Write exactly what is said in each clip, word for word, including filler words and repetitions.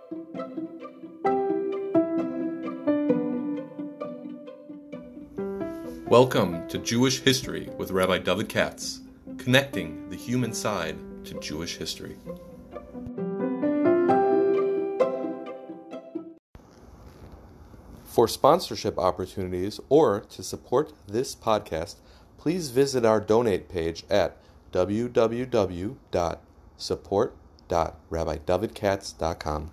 Welcome to Jewish History with Rabbi David Katz, connecting the human side to Jewish history. For sponsorship opportunities or to support this podcast, please visit our donate page at w w w dot support dot rabbi david katz dot com.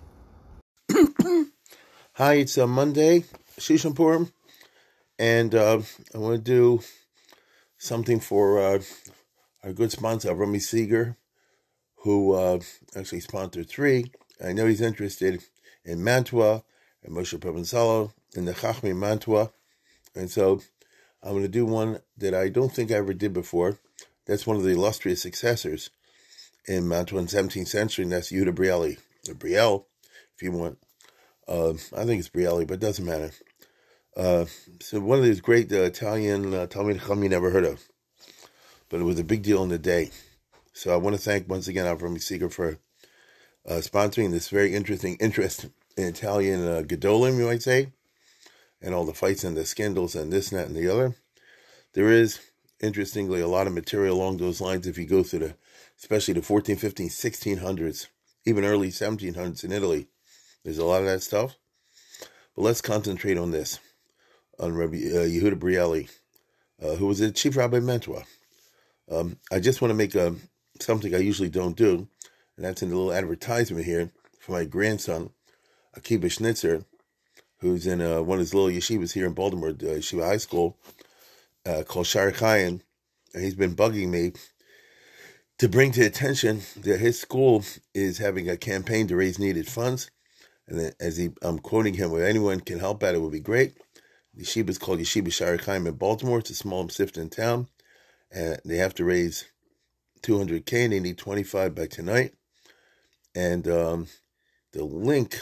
Hi, it's uh, Monday, Shishon Purim, and uh, I want to do something for uh, our good sponsor, Rami Seeger, who uh, actually sponsored three. I know he's interested in Mantua and Moshe Provenzalo in the Chachmi Mantua, and so I'm going to do one that I don't think I ever did before. That's one of the illustrious successors in Mantua in the seventeenth century, and that's Yehuda Brielli, or Brielle, if you want. Uh, I think it's Brielli, but it doesn't matter. Uh, so one of these great uh, Italian uh, Talmid Chacham you never heard of, but it was a big deal in the day. So I want to thank once again Avram Seeger for uh, sponsoring this very interesting interest in Italian uh, Gedolim, you might say, and all the fights and the scandals and this and that and the other. There is, interestingly, a lot of material along those lines if you go through the, especially the fourteen, fifteen, sixteen hundreds, even early seventeen hundreds in Italy. There's a lot of that stuff. But let's concentrate on this, on Rabbi uh, Yehuda Brielli, uh, who was the chief rabbi of Mantua. Um, I just want to make a, something I usually don't do, and that's in the little advertisement here for my grandson, Akiva Schnitzer, who's in uh, one of his little yeshivas here in Baltimore, uh, Yeshiva High School, uh, called Shari Chaim, and he's been bugging me to bring to attention that his school is having a campaign to raise needed funds. And then, as he, I'm quoting him, if anyone can help out, it would be great. The yeshiva is called Yeshiva Shari Chaim in Baltimore. It's a small Sifton town. And they have to raise two hundred K, and they need twenty-five by tonight. And um, the link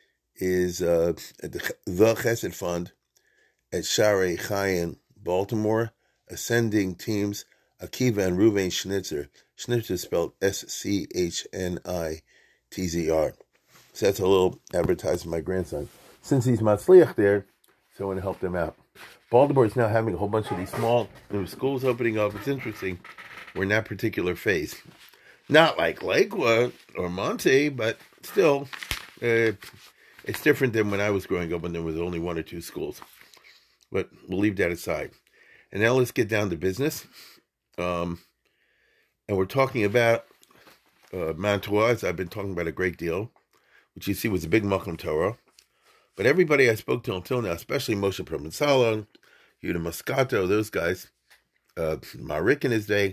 is uh, at the, the Chesed Fund at Shari Chaim, Baltimore. Ascending teams, Akiva and Ruvain Schnitzer. Schnitzer is spelled S C H N I T Z R. So that's a little advertisement for my grandson. Since he's Matzliach there, so I want to help them out. Baltimore is now having a whole bunch of these small new schools opening up. It's interesting. We're in that particular phase. Not like Lakewood or Monte, but still, uh, it's different than when I was growing up when there was only one or two schools. But we'll leave that aside. And now let's get down to business. Um, and we're talking about uh, Mantua, as I've been talking about a great deal, which you see was a big Malcham Torah. But everybody I spoke to until now, especially Moshe Provenzalo, Yehuda Moscato, those guys, uh, Marik in his day,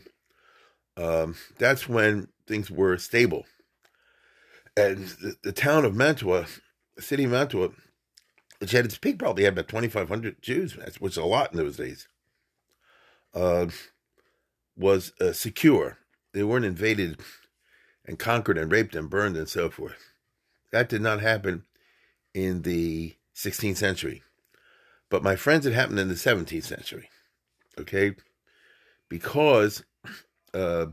um, that's when things were stable. And the, the town of Mantua, the city of Mantua, which at its peak probably had about twenty-five hundred Jews, which is a lot in those days, uh, was uh, secure. They weren't invaded and conquered and raped and burned and so forth. That did not happen in the sixteenth century. But my friends, it happened in the seventeenth century. Okay? Because uh,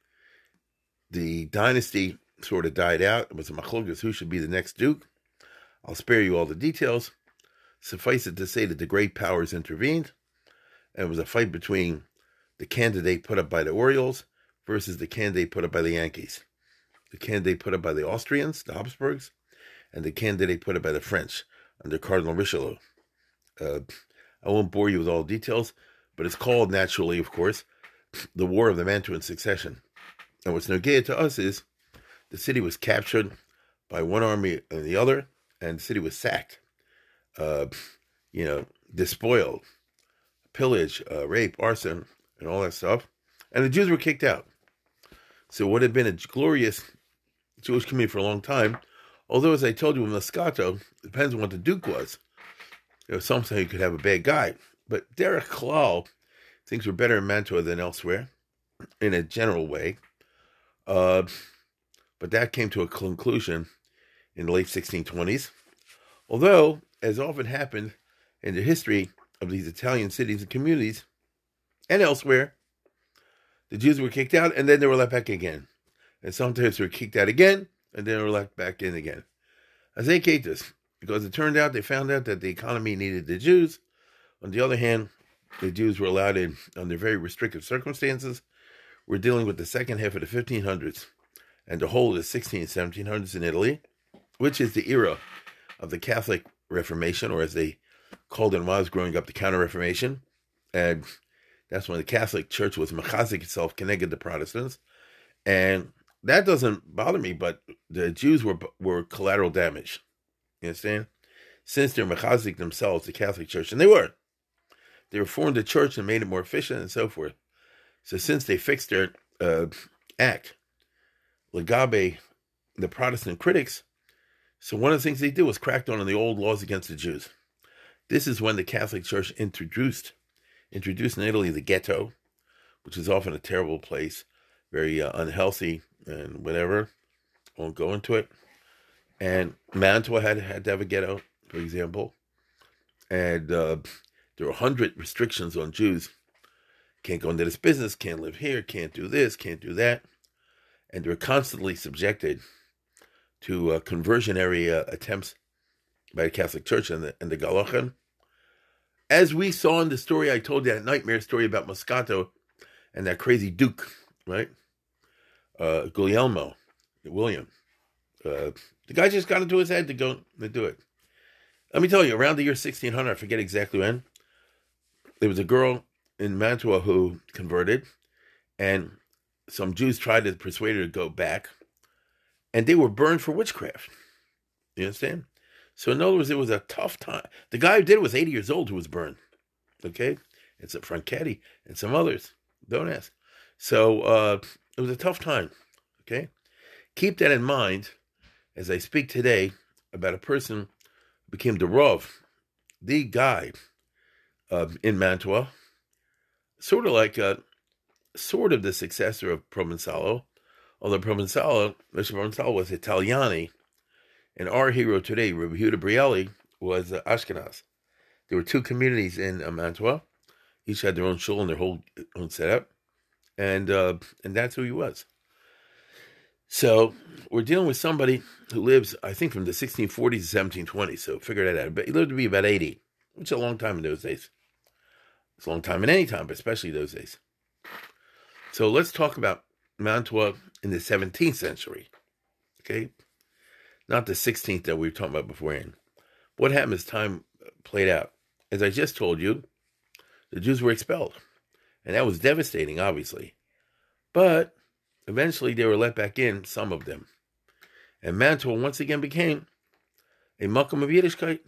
the dynasty sort of died out. It was a machlokas who should be the next duke. I'll spare you all the details. Suffice it to say that the great powers intervened. And it was a fight between the candidate put up by the Orioles versus the candidate put up by the Yankees. The candidate put up by the Austrians, the Habsburgs, and the candidate put up by the French under Cardinal Richelieu. Uh, I won't bore you with all the details, but it's called, naturally, of course, the War of the Mantuan Succession. And what's nogea to us is the city was captured by one army and the other, and the city was sacked, uh, you know, despoiled, pillage, uh, rape, arson, and all that stuff. And the Jews were kicked out. So what had been a glorious Jewish community for a long time, although, as I told you with Moscato, it depends on what the Duke was. You know, some say you could have a bad guy. But Derek Klal, things were better in Mantua than elsewhere, in a general way. Uh, but that came to a conclusion in the late sixteen twenties. Although, as often happened in the history of these Italian cities and communities, and elsewhere, the Jews were kicked out, and then they were let back again. And sometimes they were kicked out again, and then they were let back in again. As they hate this, because it turned out they found out that the economy needed the Jews. On the other hand, the Jews were allowed in under very restrictive circumstances. We're dealing with the second half of the fifteen hundreds and the whole of the sixteen and seventeen hundreds in Italy, which is the era of the Catholic Reformation, or as they called it when I was growing up, the Counter-Reformation. And that's when the Catholic Church was mechazik itself, connected the Protestants. And that doesn't bother me, but the Jews were were collateral damage. You understand? Since they're mechazik themselves, the Catholic Church, and they were. They reformed the church and made it more efficient and so forth. So since they fixed their uh, act, Legabe, the Protestant critics, so one of the things they did was crack down on the old laws against the Jews. This is when the Catholic Church introduced, introduced in Italy the ghetto, which is often a terrible place, very uh, unhealthy and whatever. I won't go into it. And Mantua had, had to have a ghetto, for example. And uh, there were a hundred restrictions on Jews. Can't go into this business, can't live here, can't do this, can't do that. And they were constantly subjected to uh, conversionary uh, attempts by the Catholic Church and the, and the Galachan. As we saw in the story, I told you that nightmare story about Moscato and that crazy Duke, right? Uh, Guglielmo, William. Uh, the guy just got into his head to go to do it. Let me tell you, around the year sixteen hundred, I forget exactly when, there was a girl in Mantua who converted, and some Jews tried to persuade her to go back, and they were burned for witchcraft. You understand? So in other words, it was a tough time. The guy who did it was eighty years old who was burned. Okay? It's a Franchetti and some others. Don't ask. So uh, it was a tough time. Okay? Keep that in mind as I speak today about a person who became the Rav, the guy uh, in Mantua, sort of like a, sort of the successor of Provenzalo, although Provenzalo, Mister Provenzalo was Italiani, and our hero today, Rabbi Yehuda Brielli, was uh, Ashkenaz. There were two communities in uh, Mantua. Each had their own shul and their whole own setup. And uh, and that's who he was. So we're dealing with somebody who lives, I think, from the sixteen forties to seventeen twenties. So figure that out. But he lived to be about eighty, which is a long time in those days. It's a long time in any time, but especially those days. So let's talk about Mantua in the seventeenth century. Okay? Not the sixteenth that we were talking about beforehand. What happened as time played out? As I just told you, the Jews were expelled. And that was devastating, obviously. But eventually they were let back in, some of them. And Mantua once again became a Makom of Yiddishkeit,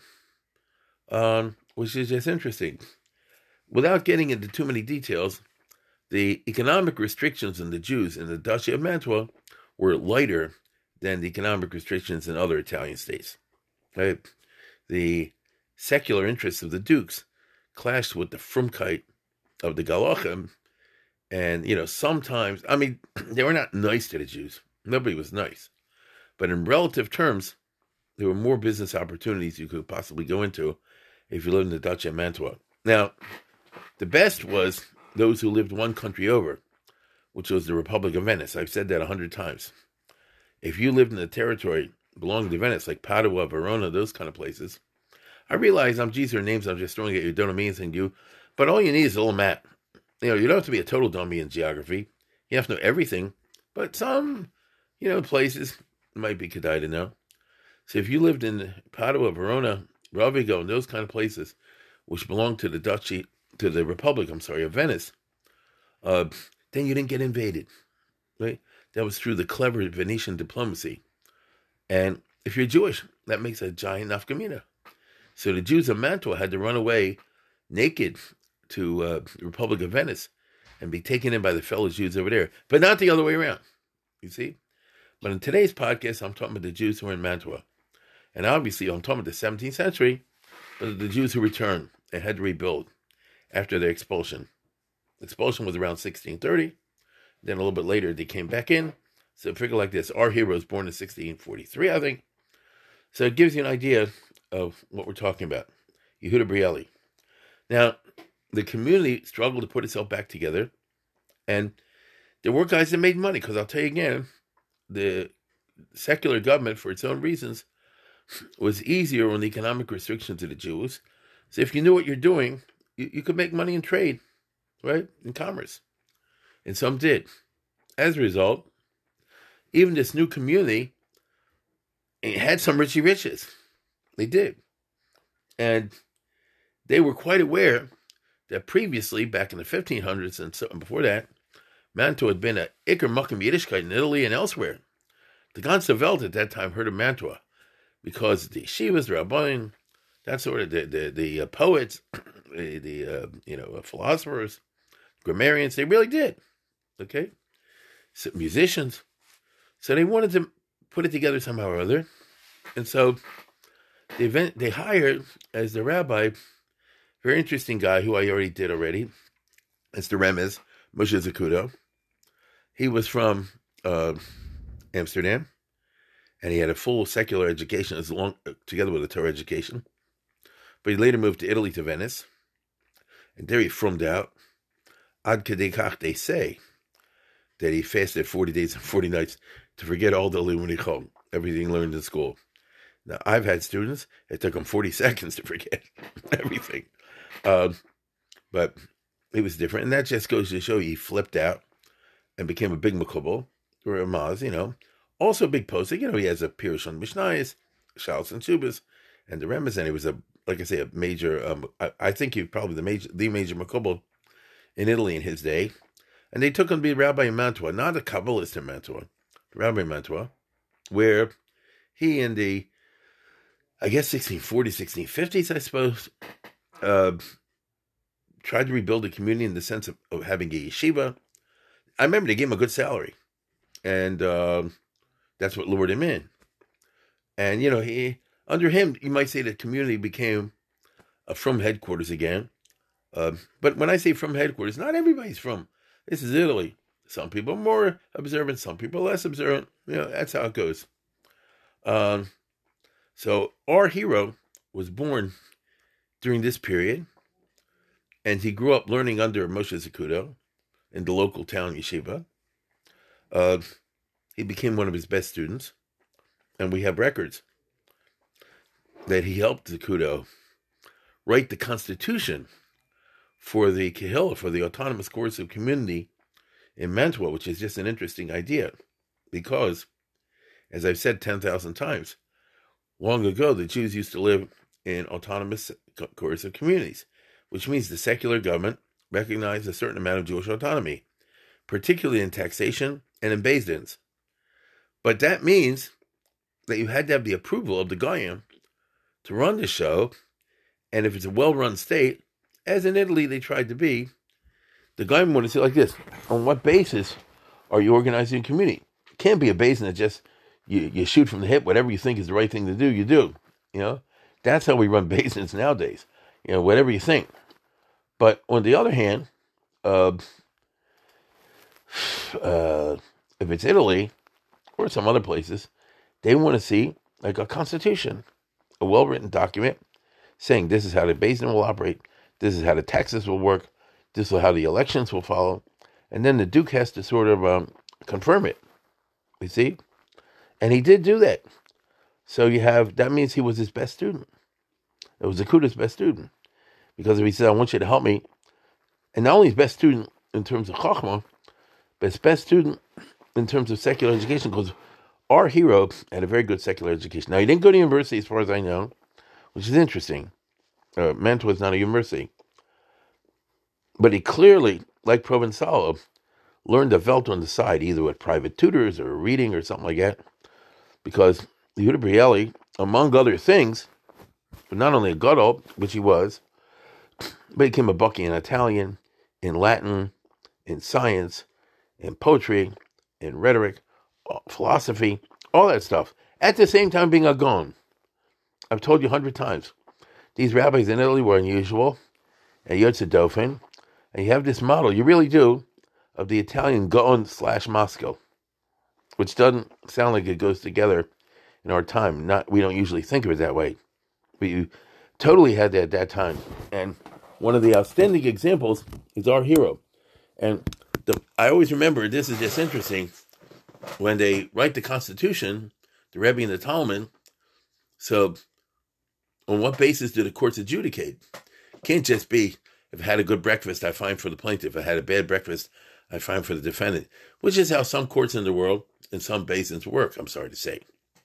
um, which is just interesting. Without getting into too many details, the economic restrictions on the Jews in the Duchy of Mantua were lighter than the economic restrictions in other Italian states. Right? The secular interests of the dukes clashed with the Frumkeit of the Galachim, and, you know, sometimes, I mean, they were not nice to the Jews. Nobody was nice. But in relative terms, there were more business opportunities you could possibly go into if you lived in the Duchy of Mantua. Now, the best was those who lived one country over, which was the Republic of Venice. I've said that a hundred times. If you lived in the territory belonging to Venice, like Padua, Verona, those kind of places, I realize I'm Jesus names I'm just throwing at you, don't mean anything to you, but all you need is a little map. You know, you don't have to be a total dummy in geography. You have to know everything, but some, you know, places might be kedai to know. So if you lived in Padua, Verona, Rovigo, and those kind of places, which belonged to the Duchy, to the Republic, I'm sorry, of Venice, uh, then you didn't get invaded, right? That was through the clever Venetian diplomacy. And if you're Jewish, that makes a giant nafkamina. So the Jews of Mantua had to run away naked to uh, the Republic of Venice and be taken in by the fellow Jews over there, but not the other way around, you see? But in today's podcast, I'm talking about the Jews who were in Mantua. And obviously, I'm talking about the seventeenth century, but the Jews who returned and had to rebuild after their expulsion. Expulsion was around sixteen thirty. Then a little bit later, they came back in. So figure like this. Our hero was born in sixteen forty-three, I think. So it gives you an idea of what we're talking about. Yehuda Brielli. Now, the community struggled to put itself back together. And there were guys that made money. Because I'll tell you again, the secular government, for its own reasons, was easier on the economic restrictions of the Jews. So if you knew what you're doing, you, you could make money in trade, right? In commerce. And some did. As a result, even this new community had some richy riches. They did. And they were quite aware that previously, back in the fifteen hundreds and so, before that, Mantua had been a Iker Mukim Yiddishkeit in Italy and elsewhere. The ganze Welt at that time heard of Mantua because the yeshivas, the rabbanim, that sort of the the, the uh, poets, the, the uh, you know uh, philosophers, grammarians, they really did. Okay, so musicians, so they wanted to put it together somehow or other, and so they event, they hired as the rabbi, very interesting guy who I already did already. It's the Remez, Moshe Zakudo. He was from uh, Amsterdam, and he had a full secular education as long together with a Torah education. But he later moved to Italy, to Venice, and there he frummed out. Ad kedei kach, they say that he fasted forty days and forty nights to forget all the limud, everything he learned in school. Now, I've had students, it took them forty seconds to forget everything. Um, but it was different. And that just goes to show you he flipped out and became a big makubal, or a maz, you know. Also a big poster. You know, he has a Pirush on Mishnayos, Shalos and Shubas, and the Remez. And he was, a, like I say, a major, um, I, I think he was probably the major, the major makubal in Italy in his day. And they took him to be a rabbi in Mantua, not a Kabbalist in Mantua, rabbi in Mantua, where he in the, I guess, sixteen forties, sixteen fifties, I suppose, uh, tried to rebuild a community in the sense of, of having a yeshiva. I remember they gave him a good salary, and uh, that's what lured him in. And, you know, he under him, you might say the community became a from headquarters again. Uh, but when I say from headquarters, not everybody's from. This is Italy. Some people are more observant, some people are less observant. You know, that's how it goes. Um, so our hero was born during this period, and he grew up learning under Moshe Zakudo in the local town yeshiva. Uh, he became one of his best students, and we have records that he helped Zakudo write the constitution for the Kehillah, for the autonomous coercive community in Mantua, which is just an interesting idea, because, as I've said ten thousand times, long ago the Jews used to live in autonomous coercive communities, which means the secular government recognized a certain amount of Jewish autonomy, particularly in taxation and in Beis Dins. But that means that you had to have the approval of the Goyim to run the show, and if it's a well-run state, as in Italy they tried to be, the Goyim want to say like this: on what basis are you organizing a community? It can't be a basin that just you, you shoot from the hip, whatever you think is the right thing to do, you do. You know, that's how we run basins nowadays. You know, whatever you think. But on the other hand, uh, uh, if it's Italy or some other places, they want to see like a constitution, a well-written document saying this is how the basin will operate, this is how the taxes will work, this is how the elections will follow, and then the Duke has to sort of um, confirm it. You see, and he did do that. So you have that means he was his best student. It was Zakuda's best student. Because if he said, I want you to help me, and not only his best student in terms of Chachma, but his best student in terms of secular education, because our hero had a very good secular education. Now, he didn't go to university, as far as I know, which is interesting. Uh, Mantua is not a university. But he clearly, like Provenzalo, learned the Welt on the side, either with private tutors or reading or something like that, because Yehuda Brielli, among other things, but not only a gadol, which he was, but he became a bucky in Italian, in Latin, in science, in poetry, in rhetoric, philosophy, all that stuff. At the same time being a Gaon. I've told you a hundred times. These rabbis in Italy were unusual, and Yotze Dauphin, and you have this model, you really do, of the Italian Gaon slash Moscow, which doesn't sound like it goes together in our time. Not we don't usually think of it that way. But you totally had that at that time. And one of the outstanding examples is our hero. And the, I always remember, this is just interesting, when they write the Constitution, the Rebbe and the Talmud, So, on what basis do the courts adjudicate? Can't just be, if I had a good breakfast, I fine for the plaintiff. If I had a bad breakfast, I fine for the defendant, which is how some courts in the world and some basins work, I'm sorry to say.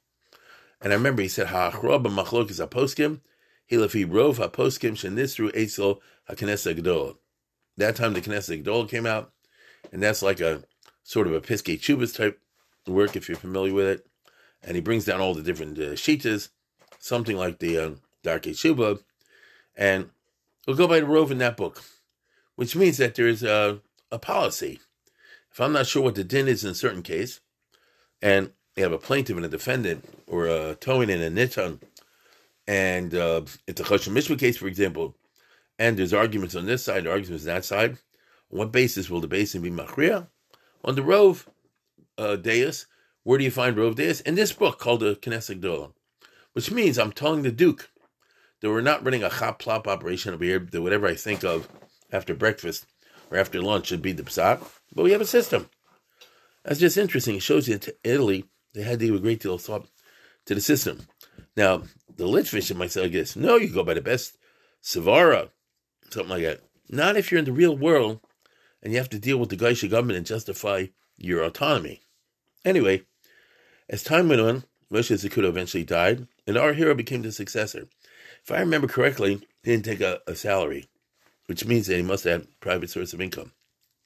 And I remember he said, Ha'achroa b'machlokes haposkim, hilafi rov haposkim shenistru etzol haKnesset Gedolah. That time the Knesset Gedolah came out, and that's like a sort of a Piskei Teshuvos type work, if you're familiar with it. And he brings down all the different uh, shitas, something like the uh, Darkei Tshuva, and we'll go by the rov in that book, which means that there's a, a policy. If I'm not sure what the din is in a certain case, and you have a plaintiff and a defendant, or a towing and a nitan, and uh, it's a Choshen Mishpah case, for example, and there's arguments on this side, arguments on that side, on what basis will the basin be machriya? On the rov uh, deis, where do you find rov deis? In this book called the Knesset Gedolah, which means I'm telling the Duke that we're not running a chop-plop operation over here, that whatever I think of after breakfast or after lunch should be the psak, but we have a system. That's just interesting. It shows you in Italy, they had to give a great deal of thought to the system. Now, the Litvish might say like this, no, you go by the best Savara, something like that. Not if you're in the real world and you have to deal with the Geisha government and justify your autonomy. Anyway, as time went on, Moshe Zekuda eventually died, and our hero became the successor. If I remember correctly, he didn't take a, a salary, which means that he must have a private source of income.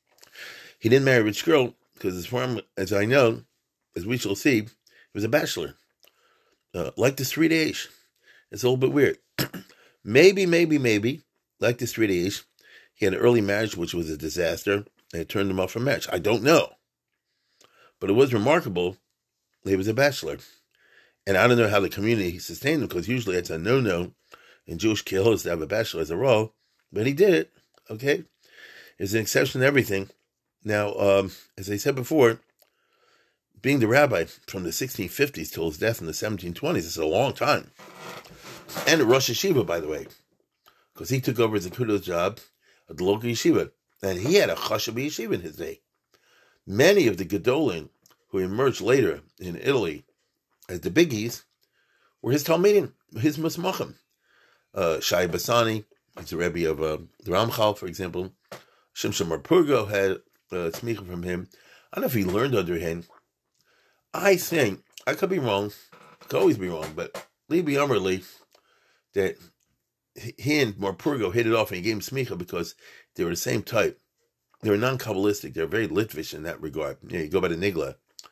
He didn't marry a rich girl, because as far as I know, as we shall see, he was a bachelor. Uh, like the Sri Deish. It's a little bit weird. maybe, maybe, maybe, like the Sri Deish, he had an early marriage, which was a disaster, and it turned him off from marriage. I don't know. But it was remarkable that he was a bachelor. And I don't know how the community sustained him, because usually it's a no-no in Jewish kehillos to have a bachelor as a role, but he did it, okay? There's an exception to everything. Now, um, as I said before, being the rabbi from the sixteen fifties till his death in the seventeen twenties is a long time. And a Rosh Yeshiva, by the way, because he took over Zekuda's job at the local yeshiva, and he had a chashuv yeshiva in his day. Many of the Gedolim who emerged later in Italy as the biggies were his Talmidim, his Musmachim. Uh, Shai Bassani, he's the Rebbe of uh, the Ramchal, for example. Shimshon Bar Purgo had uh, smicha from him. I don't know if he learned under him. I think, I could be wrong, could always be wrong, but Levi Amrli, that he and Bar Purgo hit it off and he gave him smicha because they were the same type. They were non-Kabbalistic. They're very Litvish in that regard. You know, you go by the Nigla.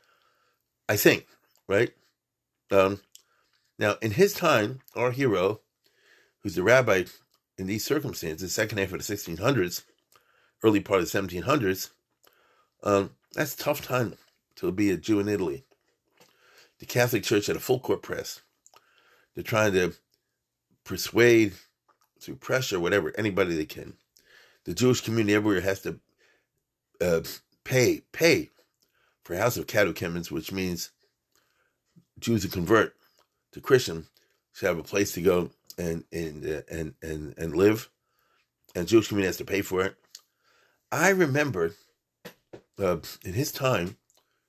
I think, right? Um, now, in his time, our hero, who's the rabbi in these circumstances, second half of the sixteen hundreds, early part of the seventeen hundreds, um, that's a tough time to be a Jew in Italy. The Catholic Church had a full court press. They're trying to persuade, through pressure, whatever, anybody they can. The Jewish community everywhere has to uh, pay, pay for a house of catechumens, which means Jews who convert to Christian should have a place to go and and uh, and and and live, and the Jewish community has to pay for it. I remember uh, in his time,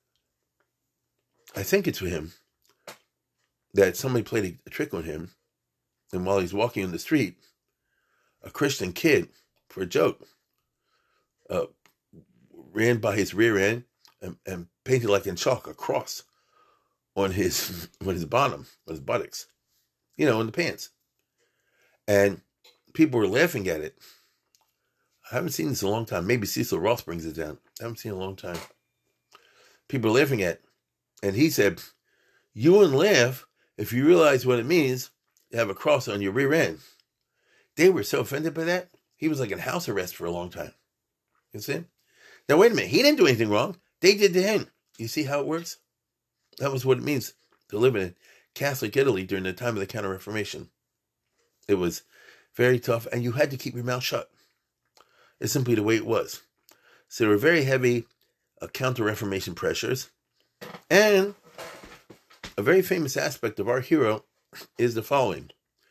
I think it's for him, that somebody played a, a trick on him, and while he's walking in the street, a Christian kid, for a joke, uh, ran by his rear end and, and painted like in chalk a cross on his on his bottom, on his buttocks, you know, in the pants. And people were laughing at it. I haven't seen this in a long time. Maybe Cecil Roth brings it down. I haven't seen it in a long time. People are laughing at it. And he said, you wouldn't laugh if you realize what it means to have a cross on your rear end. They were so offended by that, he was like in house arrest for a long time. You see? Now, wait a minute. He didn't do anything wrong. They did to him. You see how it works? That was what it means to live in Catholic Italy during the time of the Counter-Reformation. It was very tough, and you had to keep your mouth shut. It's simply the way it was. So there were very heavy uh, Counter-Reformation pressures. And a very famous aspect of our hero is the following.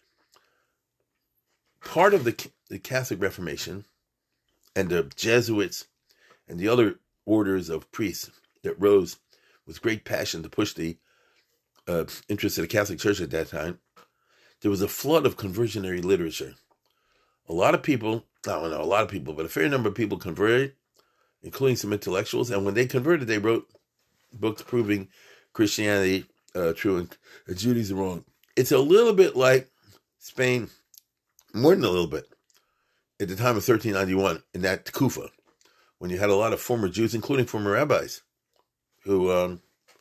Part of the, the Catholic Reformation and the Jesuits and the other orders of priests that rose with great passion to push the uh, interests of the Catholic Church at that time, there was a flood of conversionary literature. A lot of people, I don't know, a lot of people, but a fair number of people converted, including some intellectuals. And when they converted, they wrote books proving Christianity uh, true and, and Judaism wrong. It's a little bit like Spain, more than a little bit, at the time of thirteen ninety-one, in that Kufa, when you had a lot of former Jews, including former rabbis, who, um,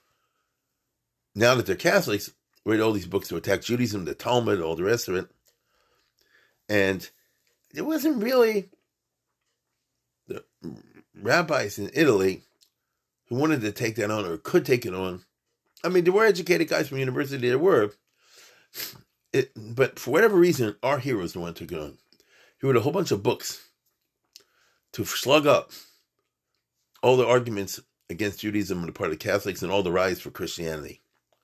now that they're Catholics, read all these books to attack Judaism, the Talmud, all the rest of it. And it wasn't really the rabbis in Italy who wanted to take that on or could take it on. I mean, there were educated guys from university, there were. It, but for whatever reason, our hero is the one who took it on. He wrote a whole bunch of books to slug up all the arguments against Judaism on the part of Catholics and all the rise for Christianity.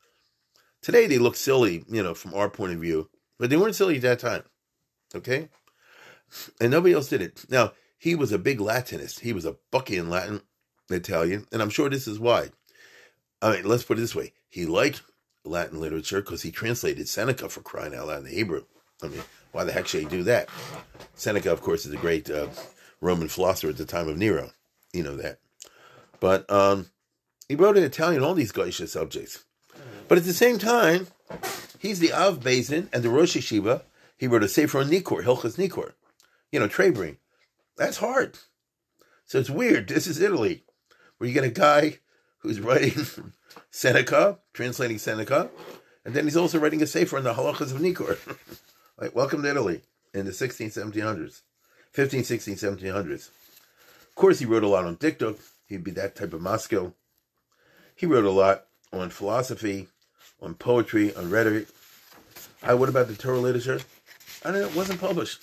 Today they look silly, you know, from our point of view, but they weren't silly at that time, okay? And nobody else did it. Now, he was a big Latinist. He was a bucky in Latin, Italian, and I'm sure this is why. I mean, let's put it this way. He liked Latin literature because he translated Seneca, for crying out loud, in the Hebrew. I mean, why the heck should he do that? Seneca, of course, is a great uh, Roman philosopher at the time of Nero. You know that. But um, he wrote in Italian all these Goyish subjects. But at the same time, he's the Av Bezin and the Rosh Yeshiva. He wrote a Sefer on Nikor, Hilchas Nikor. You know, Trebring. That's hard. So it's weird. This is Italy, where you get a guy who's writing Seneca, translating Seneca, and then he's also writing a Sefer on the Halachas of Nikor. Like, welcome to Italy in the sixteen, seventeen hundreds. fifteen, sixteen, seventeen hundreds. Of course, he wrote a lot on Diktuk. He'd be that type of Moscow. He wrote a lot on philosophy, on poetry, on rhetoric. I, what about the Torah literature? I don't know, it wasn't published.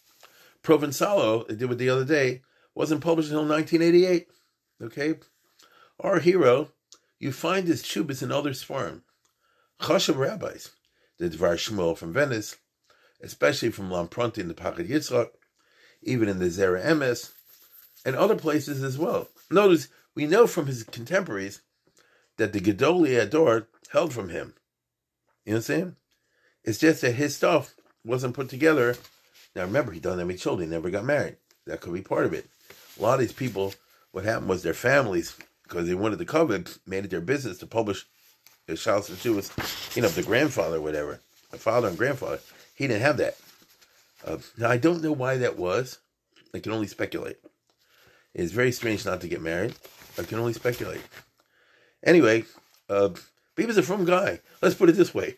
Provenzalo, I did it the other day, wasn't published until nineteen eighty-eight. Okay? Our hero, you find his chubas in other sfarm. Chashav rabbis, the Dvar Shmuel from Venice, especially from Lamprunti and the Pachad Yitzchak, even in the Zera Emes, and other places as well. Notice, we know from his contemporaries that the Gedolei Ador held from him. You know what I'm saying? It's just that his stuff wasn't put together. Now remember, he doesn't have any children, he never got married. That could be part of it. A lot of these people, what happened was their families, because they wanted the covenant, made it their business to publish the Shalos and Shuvas, you know, the grandfather or whatever, the father and grandfather. He didn't have that. Uh, now, I don't know why that was. I can only speculate. It's very strange not to get married. I can only speculate. Anyway, uh, but he was a frum guy. Let's put it this way.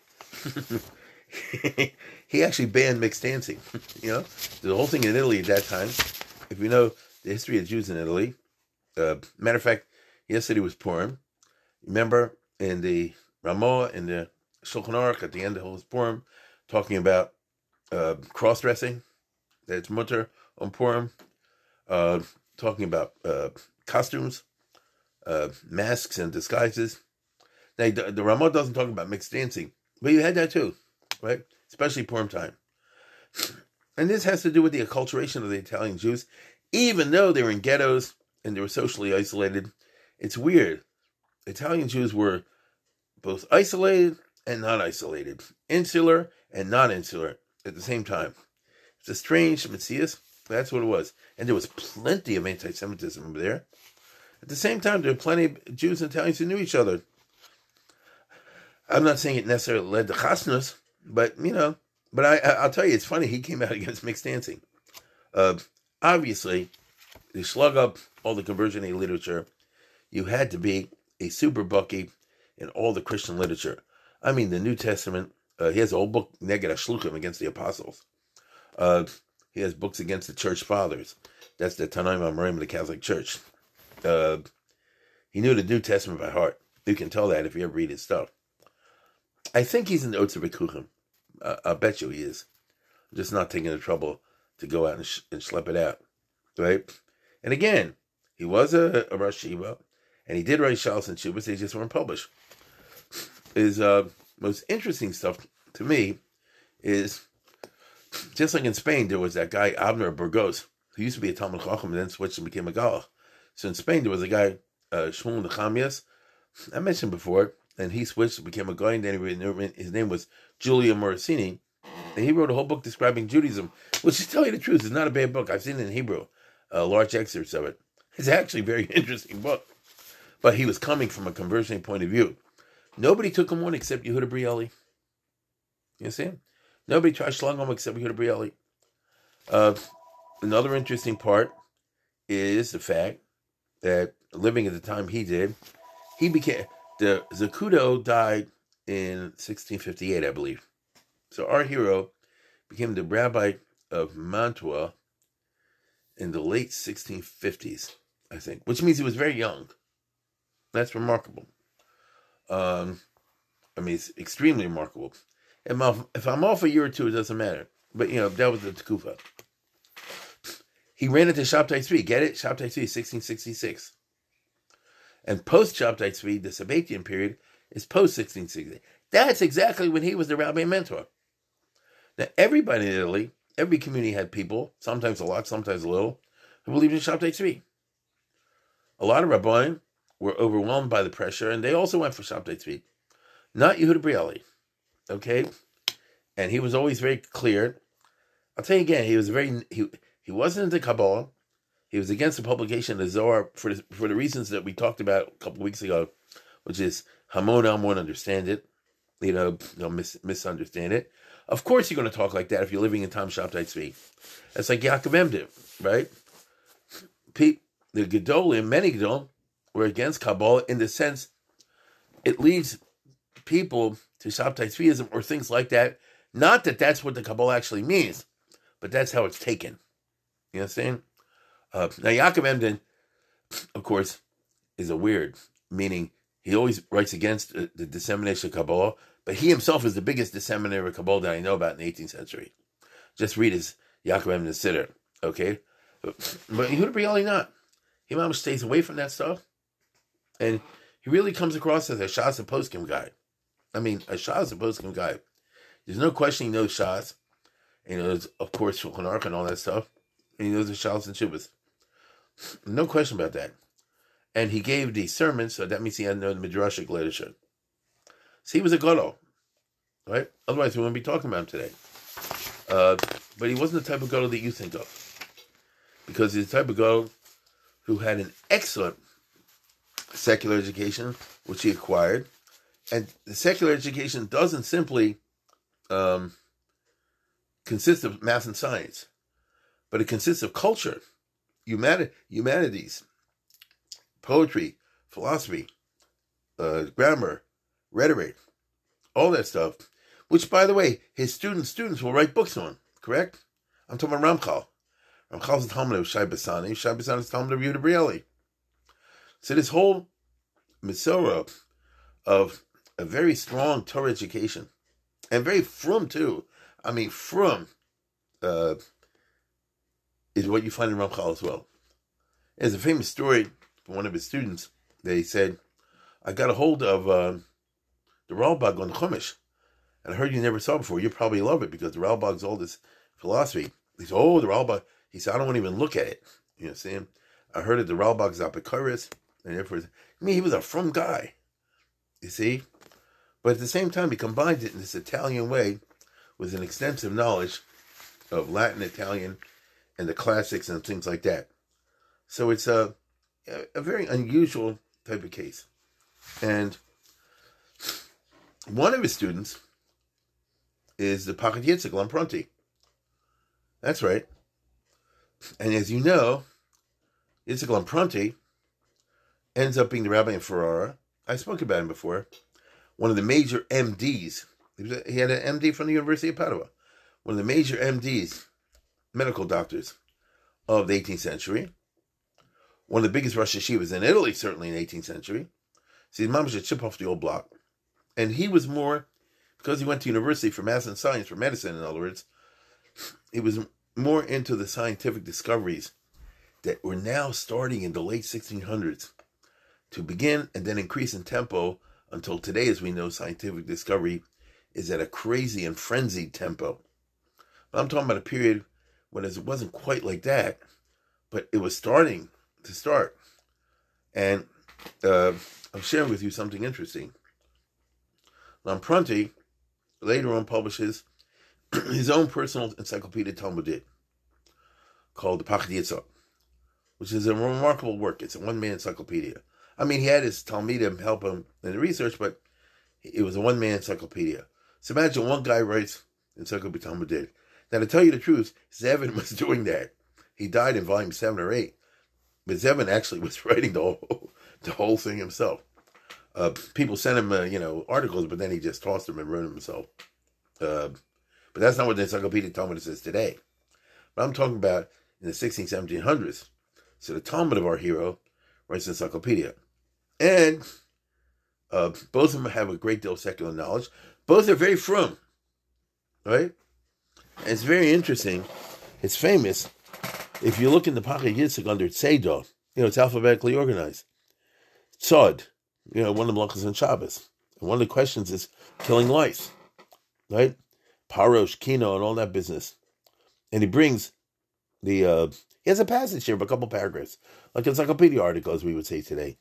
He actually banned mixed dancing. You know, the whole thing in Italy at that time. If you know the history of Jews in Italy, uh, matter of fact, yesterday was Purim. Remember in the Ramah, in the Shulchan Aruch at the end of the Purim, talking about uh, cross-dressing, that's mutter on Purim, uh, talking about uh, costumes, uh, masks and disguises. Now, the, the Ramah doesn't talk about mixed dancing, but you had that too, right? Especially Purim time. And this has to do with the acculturation of the Italian Jews. Even though they were in ghettos and they were socially isolated, it's weird. Italian Jews were both isolated and not isolated, insular and not insular at the same time. It's a strange Messias. That's what it was. And there was plenty of anti-Semitism over there. At the same time, there were plenty of Jews and Italians who knew each other. I'm not saying it necessarily led to chasnus, but, you know, but I, I'll tell you, it's funny, he came out against mixed dancing. Uh, obviously, to slug up all the conversion aid literature, you had to be a super bucky in all the Christian literature. I mean, the New Testament, uh, he has a whole book, Neged HaShluchim, against the apostles. Uh, he has books against the church fathers. That's the Tanaim Amoraim of the Catholic Church. Uh, he knew the New Testament by heart. You can tell that if you ever read his stuff. I think he's in the Otzer B'Kuchim. Uh, I'll bet you he is. I'm just not taking the trouble to go out and, sh- and schlep it out. Right? And again, he was a, a Rosh Yeshiva, and he did write Shalos and Shuvas, they just weren't published. His uh, most interesting stuff to me is, just like in Spain, there was that guy, Avner Burgos, who used to be a Talmud Chacham and then switched and became a Galach. So in Spain, there was a guy, uh, Shmuel Nechamias, I mentioned before, and he switched and became a guy, and then he, his name was Giulio Morosini, And he wrote a whole book describing Judaism, which, to tell you the truth, is not a bad book. I've seen it in Hebrew, uh, large excerpts of it. It's actually a very interesting book. But he was coming from a conversion point of view. Nobody took him on except Yehuda Brieli. You see? Nobody tried Shlongom except Yehuda Brieli. Uh, another interesting part is the fact that living at the time he did, he became, the Zacuto died in sixteen fifty-eight, I believe. So our hero became the rabbi of Mantua in the late sixteen fifties, I think, which means he was very young. That's remarkable. Um, I mean, it's extremely remarkable. If I'm, if I'm off a year or two, it doesn't matter. But, you know, that was the Tekufa. He ran into Shabtai Tzvi. Get it? Shabtai Tzvi, sixteen sixty-six. And post-Shabtai Tzvi, the Sabbatian period, is post-sixteen sixty. That's exactly when he was the rabbi mentor. Now, everybody in Italy, every community had people, sometimes a lot, sometimes a little, who believed in Shabtai Tzvi. A lot of rabbis were overwhelmed by the pressure, and they also went for Shabtai Tzvi. Not Yehuda Brieli, okay? And he was always very clear. I'll tell you again, he was very, he he wasn't into Kabbalah. He was against the publication of the Zohar for the, for the reasons that we talked about a couple of weeks ago, which is Hamon Am won't understand it, you know, they'll mis, misunderstand it. Of course you're going to talk like that if you're living in Tam Shabtai Tzvi. That's like Yaakov Emder, right? Pete, the Gedolim, many Gedolim, were against Kabbalah in the sense it leads people to Shabtai Tzviism or things like that. Not that that's what the Kabbalah actually means, but that's how it's taken. You know what I'm saying? Uh, now, Yaakov Emden, of course, is a weird, meaning he always writes against the, the dissemination of Kabbalah, but he himself is the biggest disseminator of Kabbalah that I know about in the eighteenth century. Just read his Yaakov Emden Siddur, okay? But, but Yehuda Brieli not. He mom stays away from that stuff, and he really comes across as a Shas and Poskim guy. I mean, a Shas and Poskim guy. There's no question he knows Shas. He knows, of course, Shulchan Aruch and all that stuff. And he knows the Shas and Shuvas. No question about that. And he gave the sermon, so that means he had to know the Midrashic literature. So he was a gadol, right? Otherwise, we wouldn't be talking about him today. Uh, but he wasn't the type of gadol that you think of. Because he's the type of gadol who had an excellent secular education, which he acquired. And the secular education doesn't simply um, consist of math and science, but it consists of culture, humani- humanities, poetry, philosophy, uh, grammar, rhetoric, all that stuff, which, by the way, his students' students will write books on, correct? I'm talking about Ramchal. Ramchal's the Talmud of Shai Basani. Shai Basani is the Talmud of Yehuda Brieli. So this whole Mitzorah of a very strong Torah education, and very frum too. I mean, frum uh, is what you find in Ramchal as well. There's a famous story from one of his students. They said, I got a hold of uh, the Ralbag on Chumash, and I heard you never saw it before. You probably love it because the Ralbag's all this philosophy. He said, oh, the Ralbag. He said, I don't want to even look at it. You know what I'm saying? I heard of the Ralbag's Apikoris, and therefore, I mean, he was a frum guy. You see? But at the same time, he combined it in this Italian way with an extensive knowledge of Latin, Italian, and the classics and things like that. So it's a, a very unusual type of case. And one of his students is the Pachat Yitzchak Lampronti. That's right. And as you know, Yitzchak Lampronti ends up being the rabbi in Ferrara. I spoke about him before. One of the major M Ds. He, was a, he had an M D from the University of Padua. One of the major M Ds, medical doctors of the eighteenth century. One of the biggest Rosh Yeshivas in Italy, certainly in the eighteenth century. So he's mamash a chip off the old block. And he was more, because he went to university for math and science, for medicine in other words, he was more into the scientific discoveries that were now starting in the late sixteen hundreds to begin and then increase in tempo until today, as we know, scientific discovery is at a crazy and frenzied tempo. But I'm talking about a period when it wasn't quite like that, but it was starting to start. And uh, I'm sharing with you something interesting. Lampronti later on publishes his own personal encyclopedia Talmudid called the Pachad Yitzhak, which is a remarkable work. It's a one-man encyclopedia. I mean, he had his Talmidim help him in the research, but it was a one-man encyclopedia. So imagine one guy writes Encyclopedia Talmudid. Now, to tell you the truth, Zevin was doing that. He died in volume seven or eight. But Zevin actually was writing the whole, the whole thing himself. Uh, people sent him, uh, you know, articles, but then he just tossed them and wrote them himself. Uh, but that's not what the Encyclopedia Talmud says today. But I'm talking about in the sixteen, seventeen hundreds. So the Talmud of our hero writes an encyclopedia. And uh, both of them have a great deal of secular knowledge. Both are very frum, right? And it's very interesting. It's famous. If you look in the Pachad Yitzhak under Tzeidah, you know, it's alphabetically organized. Tzod, you know, one of the melachos on Shabbos. And one of the questions is killing lice, right? Parosh, Kino, and all that business. And he brings the, uh, he has a passage here of a couple paragraphs, like encyclopedia article, as we would say today.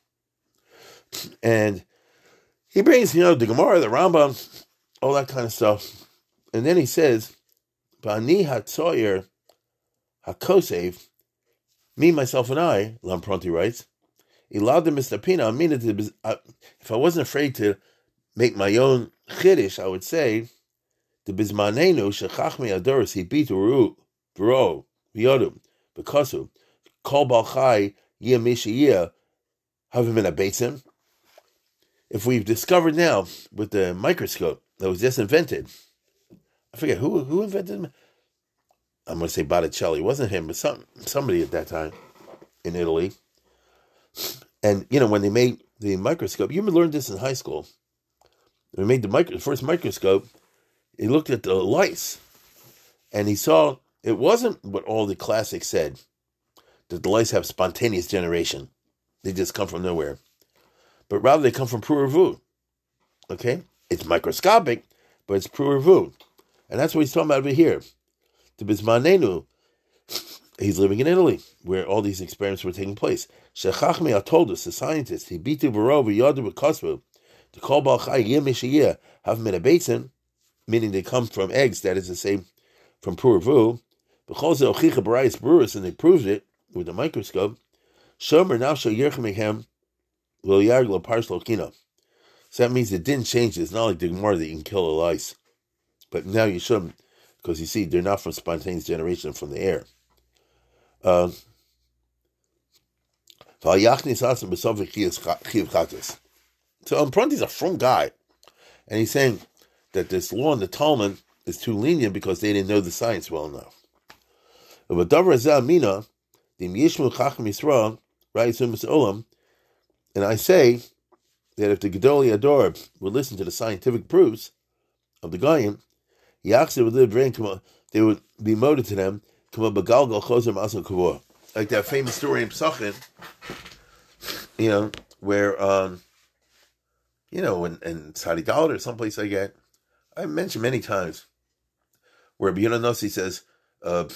And he brings, you know, the Gemara, the Rambam, all that kind of stuff. And then he says, Ba'ani hatzoyer hakosev, me, myself, and I, Lampronti writes, Ilad mistapina, I mean, if I wasn't afraid to make my own chiddush, I would say, the bizmanenu shechachmi adoris hibitu ru bro v'yodum b'kosu kol balchai yeh mishiyeh havim in a beitzim. If we've discovered now with the microscope that was just invented, I forget who who invented it. I'm going to say Botticelli. It wasn't him, but some somebody at that time in Italy. And you know, when they made the microscope, you learned this in high school. When they made the micro, first microscope, he looked at the lice, and he saw it wasn't what all the classics said, that the lice have spontaneous generation. They just come from nowhere. But rather they come from Pruervu. Okay? It's microscopic, but it's Pruervu. And that's what he's talking about over here. The Bismanenu, he's living in Italy, where all these experiments were taking place. Shechachmi told us, the scientists, he beat Barov, Yadu, Kosvu, to call Balchai Yim Mishiyah, have them in a basin, meaning they come from eggs, that is to say, from Pruervu. B'cholze Ochicha Barayis Brewers, and they proved it with a microscope. Shomer now shall Yerchemechem Lo Yarg Lo Parshlo Kino. So that means it didn't change. It's not like the Gemara that you can kill a lice. But now you shouldn't, because you see, they're not from spontaneous generation, from the air. Uh, so Ampronti's a frum guy, and he's saying that this law in the Talmud is too lenient because they didn't know the science well enough. And I say that if the Gedolei Ador would listen to the scientific proofs of the Goyim, they would be moted to them like that famous story in Psachin, you know, where, um, you know, in, in Tzadi Dalet or someplace like that, I mentioned many times, where B'Yehuda Nossi says, uh,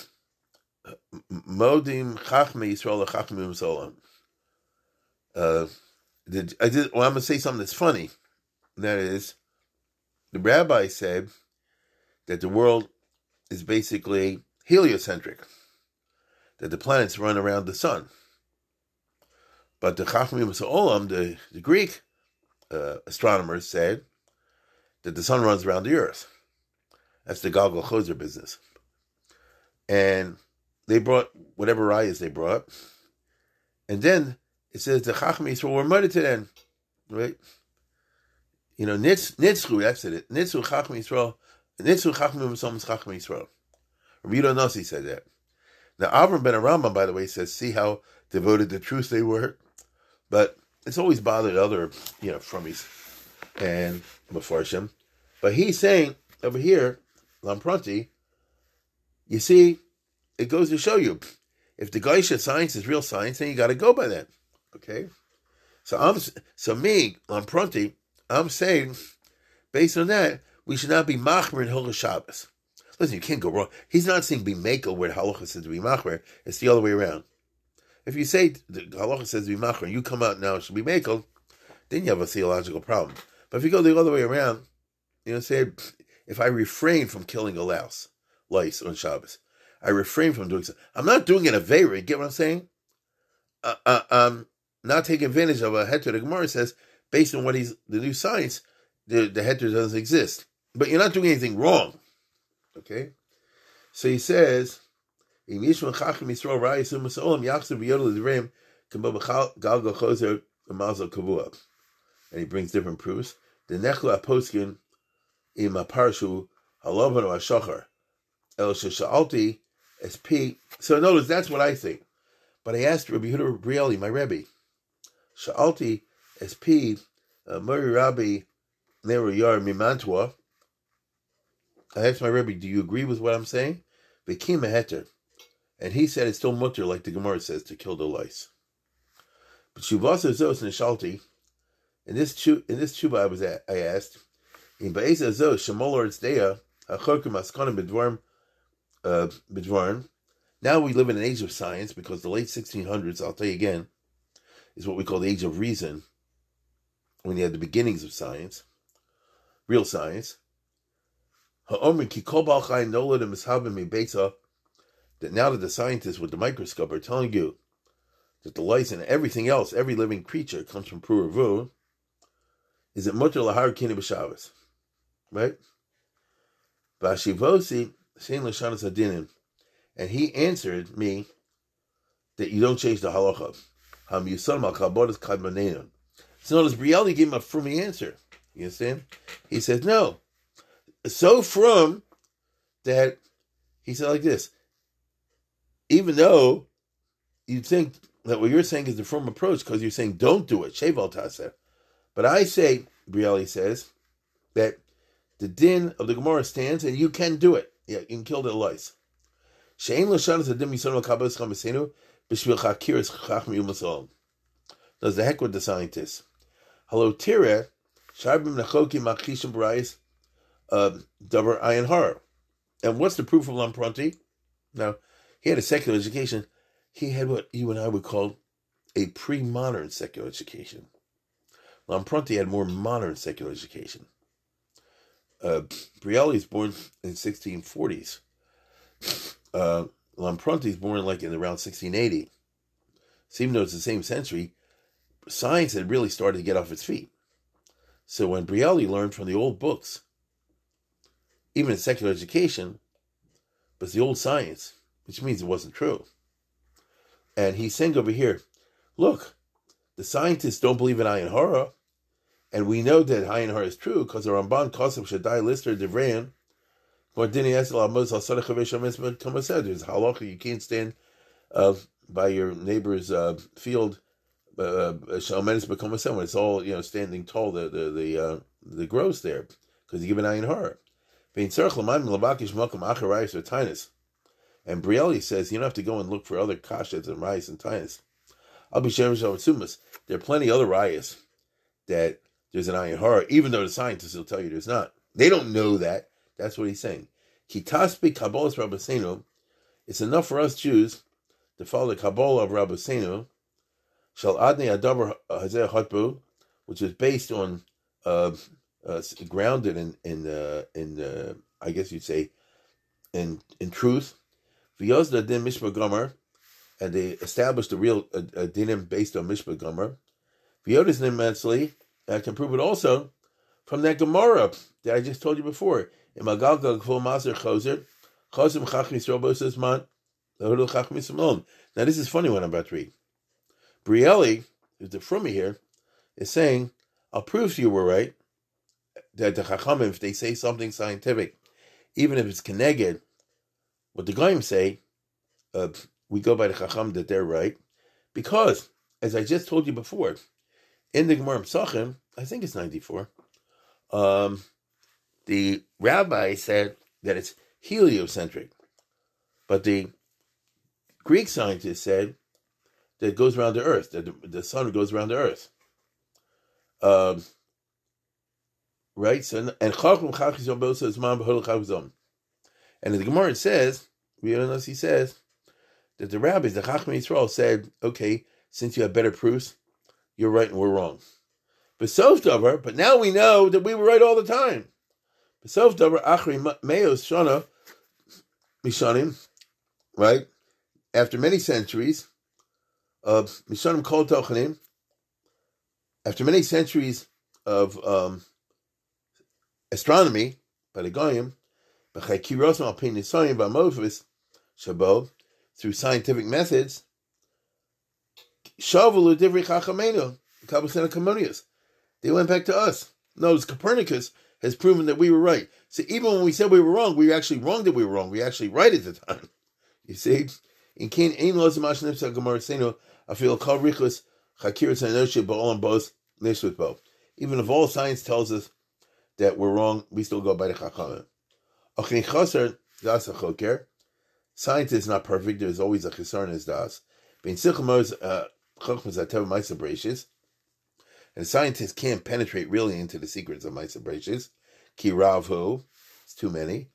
Modim Chachmei Yisrael Chachmei Solam. Uh, did, I did, well, I'm going to say something that's funny. And that is, the rabbi said that the world is basically heliocentric, that the planets run around the sun. But the Chachmim Olam, the, the Greek uh, astronomers, said that the sun runs around the earth. That's the Galgal Chozer business. And they brought whatever rayas they brought. And then it says the Chachmim Yisrael were murdered to them. Right? You know, Nitzchu, that's it. Nitzchu Chachmim Yisrael. Nitzchu Chachmim Yisrael Chachmim Yisrael. B'Yehuda Nossi said that. Now, Avram ben Arambam, by the way, says, see how devoted to truth they were. But it's always bothered other, you know, frummies and Mefarshim. But he's saying, over here, Lampronti, you see, it goes to show you, if the Geisha science is real science, then you got to go by that. Okay? So I'm, so me, Lampronti, I'm saying, based on that, we should not be machmer in Hilchos Shabbos. Listen, you can't go wrong. He's not saying be makel where halacha says to be machmer. It's the other way around. If you say the halacha says to be machmer, and you come out now and should be makel, then you have a theological problem. But if you go the other way around, you know, say if I refrain from killing a louse, lice on Shabbos, I refrain from doing so. I'm not doing an Aveira, get what I'm saying? Uh, uh, um, not taking advantage of a heter. The Gemara says, based on what he's, the new science, the, the heter doesn't exist. But you're not doing anything wrong. Okay? So he says, and he brings different proofs. The nechla poskin im parshu halavan or shachar el sheshalti es p. So notice that's what I think. But I asked Rabbi Yehuda Brieli, my Rebbe, shalti es p Mori Rabbi Neru Yar Mimantua. I asked my Rebbe, do you agree with what I'm saying? Bekim a heter. And he said it's still mutter, like the Gemara says, to kill the lice. But Shuvasa Zos Nishalti, in this chu, in this chuba I was at, I asked, in Ba'eza Zos Shemol Orzdea Achorkim Askanim Bidvarm Bidvarm. Now we live in an age of science because the late sixteen hundreds, I'll tell you again, is what we call the age of reason. When you had the beginnings of science, real science. Ha'omri ki kol bal chayim nolad mishabim mibeitza. That now that the scientists with the microscope are telling you that the lice and everything else, every living creature comes from Puravu, is it mutter lahar kini b'Shabbos, right? V'ashivosi shein l'shanas hadinim, and he answered me that you don't change the halacha. Ham yusam al kabodas kadmanenon. So notice Brieli gave him a frumy answer. You understand? He said no, so from that he said like this. Even though you'd think that what you're saying is the firm approach because you're saying don't do it, sheval taseh. But I say, Brieli says, that the din of the Gemara stands and you can do it. Yeah, you can kill the lice. She'ein l'shanas adim yisonu l'kabos chamesenu b'shvil chakiras chachmi u'masol. Does the heck with the scientists? Hello, tire, sharbim nechoki machishim b'rayis davar ayin har. And what's the proof of Lampronti? Now, he had a secular education. He had what you and I would call a pre-modern secular education. Lampronti had more modern secular education. Uh, Brieli is born in sixteen forties. Uh, Lampronti is born like in around sixteen eighty. So even though it's the same century, science had really started to get off its feet. So when Brieli learned from the old books, even in secular education, but it's the old science, which means it wasn't true. And he's saying over here, look, the scientists don't believe in Ayin Hara, and we know that Ayin Hara is true because the Ramban Kosev Shaddai Lister Devrayan, there's halacha, you can't stand uh, by your neighbor's uh, field uh, when it's all, you know, standing tall, the the the, uh, the grows there, because you give an Ayin Hara. And Brieli says you don't have to go and look for other kashas and rayas and tainas. I'll be sharing with there are plenty of other rayas that there's an ayin hara, even though the scientists will tell you there's not. They don't know that. That's what he's saying. Kitaspi Kabbalas Rabbeinu. It's enough for us Jews to follow the Kabbalah of Rabbeinu. Shal Adnei Adavar Hazeh Hatbu, which is based on uh, uh, grounded in in uh, in uh, I guess you'd say in in truth. V'yozda din mishpah gomer, and they established a real uh, uh, dinim based on mishpah gomer. V'yodis immensely, I can prove it also from that Gemara that I just told you before. In Magalgal Gvul Maser Choser, Chosim Chachmi Srobos Man, Lahudul Chachmi Simon. Now this is funny what I'm about to read. Brieli, who's the frummy here, is saying, I'll prove to you we're right, that the Chachamim, if they say something scientific, even if it's keneged, what the Goyim say, uh, we go by the Chacham that they're right, because, as I just told you before, in the Gemara Pesachim, I think it's ninety-four, um, the rabbi said that it's heliocentric, but the Greek scientists said that it goes around the earth, that the, the sun goes around the earth. Um, right? So, and And in the Gemara it says, we don't know if he says, that the rabbis, the Chachmei Yisrael said, okay, since you have better proofs, you're right and we're wrong. But Sof Davar, but now we know that we were right all the time. B'sof davar achri meos shana mishanim, right? After many centuries of mishanim kol tochanim, after many centuries of um, astronomy by the Goyim, b'chaykiros malpin nisayim v'amofis shabo, through scientific methods, shavulu divrei chachamenu kabbalah kamonius. They went back to us. Notice Copernicus has proven that we were right. So even when we said we were wrong, we were actually wrong that we were wrong. We were actually right at the time. You see? In Cain, Ein Los Mashnipsa Gemara Seno, I feel Kal Richus, Chakiris Anoshia, Ba'olam Bos, Nishwit Bo. Even if all science tells us that we're wrong, we still go by the Chachamim. Ochin Chaser, Das HaChoker. Science is not perfect. There's always a Chisar in his Das. Bein Sichamos, Chochmas Atev Maisa Brachis. And scientists can't penetrate really into the secrets of Maisa Brachis. Ki Ravhu. It's too many.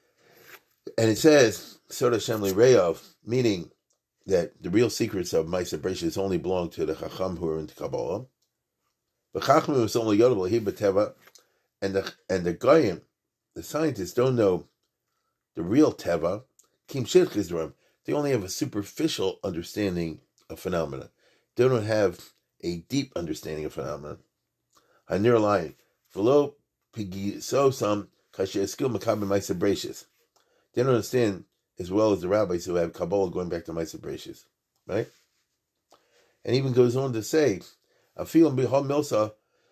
And it says, Soda Shemli Reov, meaning that the real secrets of Maisa Brachis only belong to the Chacham who are into Kabbalah. The Chacham is only Yodel Hi B'Teva, and the and the Goyim, the scientists don't know the real Teva. Kim Shirch Yisrael. They only have a superficial understanding of phenomena. They don't have a deep understanding of phenomena. Hanir Lion. V'lo Pigi So Some Kasher Skill Makabe Maisa Brachis. They don't understand as well as the rabbis who have Kabbalah going back to Maisa Brachis, right? And even goes on to say, I feel in Bihal Milsa,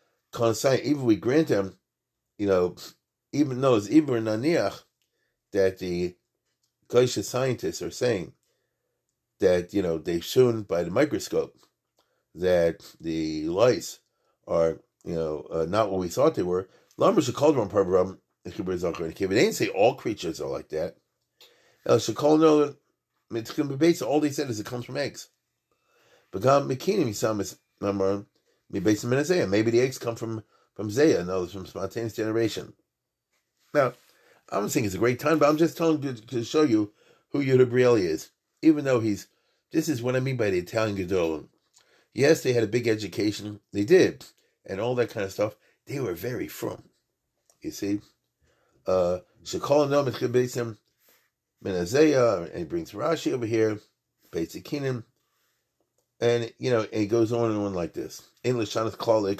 even we grant them, you know, even though it's even Naniach that the Geisha scientists are saying that, you know, they've shown by the microscope that the lice are, you know, uh, not what we thought they were. Lamar Shekaldron Parvaram, they didn't say all creatures are like that. El Shekal no, all they said is it comes from eggs. Begam Mikinim Isamis Namar, me based in Minazea. Maybe the eggs come from, from Zaya, no, from spontaneous generation. Now, I don't think it's a great time, but I'm just telling you to, to show you who Yehuda Brieli is. Even though he's, this is what I mean by the Italian Gedol. Yes, they had a big education. They did. And all that kind of stuff. They were very frum. You see? Uh, Shekal no Mitchibesim Minazea, and he brings Rashi over here, Beit Zikinim. And, you know, it goes on and on like this. So he told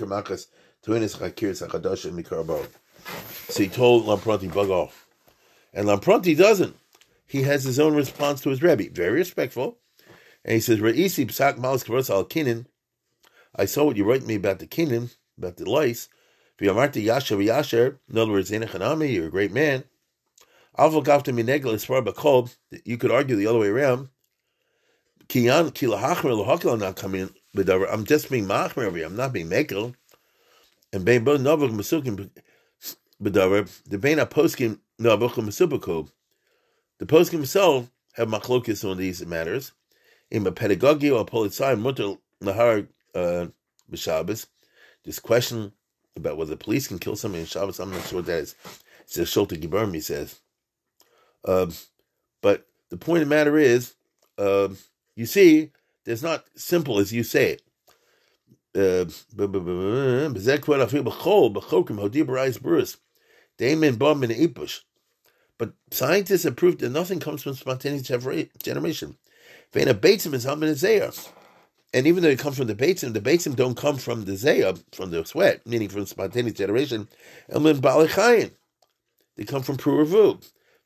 Lampronti, bug off. And Lampronti doesn't. He has his own response to his Rebbe. Very respectful. And he says, Re'isi psak malas kavos al kinin. I saw what you wrote me about the kinin, about the lice. V'yamarti yasher v'yasher. In other words, Zenechanami, you're a great man. Avol gavta minegel esfar b'kol. You could argue the other way around. I'm just being machmer, I'm not being mekel. And bein bo novach mesukim b'davar, the bein aposkim novach mesupako. The poskim themselves have machlokis on these matters. In a pedagogy or politzai mutter nahar b'Shabbos, this question about whether the police can kill somebody in Shabbos, I'm not sure what that is. It's a Sholta Giberim, he says. Uh, but the point of the matter is, uh, you see, it's not simple as you say it. Uh, but scientists have proved that nothing comes from spontaneous generation. And even though it comes from the Beitzim, the Beitzim don't come from the Zayah, from the sweat, meaning from spontaneous generation. They come from Puravu.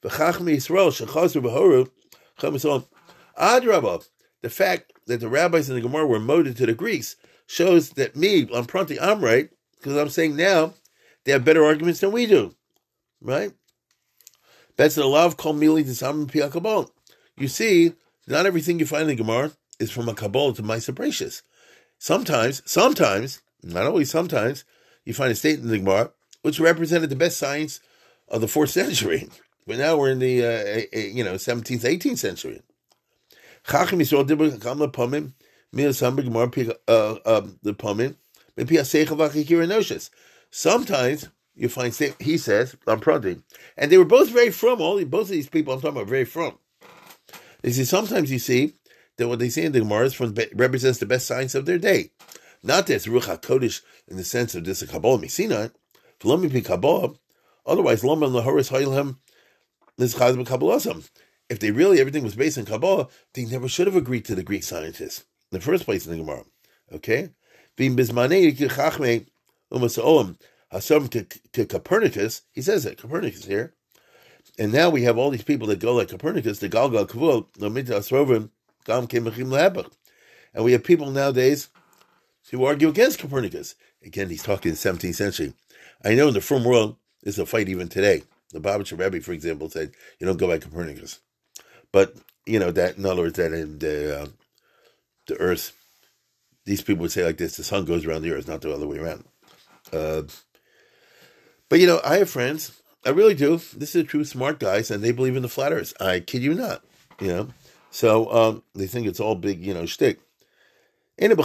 Adrabah. The fact that the rabbis in the Gemara were moded to the Greeks shows that me, Lampronti, I'm right, because I'm saying now they have better arguments than we do. Right? That's the love called Mili to Samim Pi HaKabbalah. You see, not everything you find in the Gemara is from a Kabbalah to Maisa Brachis. Sometimes, sometimes, not always, sometimes, you find a statement in the Gemara which represented the best science of the fourth century. But now we're in the uh, you know seventeenth, eighteenth century. Chacham Yisrael dibur kamla pomim mil samber gemara the pomim maybe a seichel v'achikir enoshis. Sometimes you find, he says, I'm prodding, and they were both very from. All both of these people I'm talking about are very from. They say sometimes you see that what they say in the Gemara is from, represents the best science of their day. Not that it's Ruach HaKodesh in the sense of this a Kabbalah Misinai. V'lo mipi Kabbalah Otherwise, Loman Lahoris Hailhem Nizchaz B'Kabbalasam. If they really, everything was based on Kabbalah, they never should have agreed to the Greek scientists in the first place in the Gemara. Okay? Being Bismanei Chachmei Umasaolam Hasam Copernicus, he says it, Copernicus here. And now we have all these people that go like Copernicus, the Galgal Kavul, Lomita Asrovim, Gam Kemachim Lehabach. And we have people nowadays who argue against Copernicus. Again, he's talking in the seventeenth century. I know in the frum world, there's a fight even today. The Babich Rebbe, for example, said, you don't go by Copernicus. But, you know, that, in other words, that in the, uh, the earth, these people would say like this, the sun goes around the earth, not the other way around. Uh, but, you know, I have friends, I really do. This is true smart guys, and they believe in the flat earth. I kid you not, you know. So um, they think it's all big, you know, shtick. They don't